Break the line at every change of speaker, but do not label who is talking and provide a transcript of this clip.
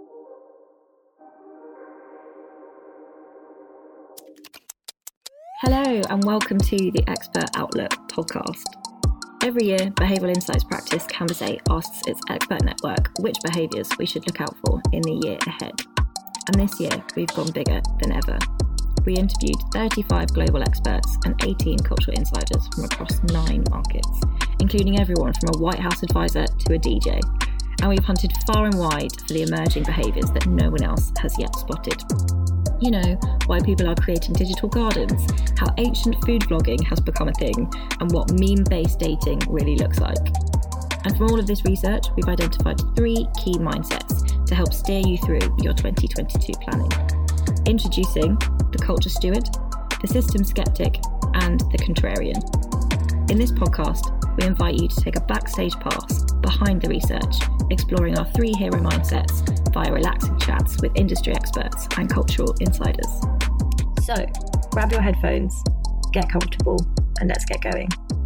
Hello and welcome to the Expert Outlook podcast. Every year, Behavioural Insights Practice Canvas 8 asks its expert network which behaviours we should look out for in the year ahead. And this year, we've gone bigger than ever. We interviewed 35 global experts and 18 cultural insiders from across 9 markets, including everyone from a White House advisor to a DJ. And we've hunted far and wide for the emerging behaviours that no one else has yet spotted. You know, why people are creating digital gardens, how ancient food blogging has become a thing, and what meme-based dating really looks like. And from all of this research, we've identified 3 key mindsets to help steer you through your 2022 planning. Introducing the culture steward, the system skeptic, and the contrarian. In this podcast, we invite you to take a backstage pass behind the research, exploring our 3 hero mindsets via relaxing chats with industry experts and cultural insiders. So, grab your headphones, get comfortable, and let's get going.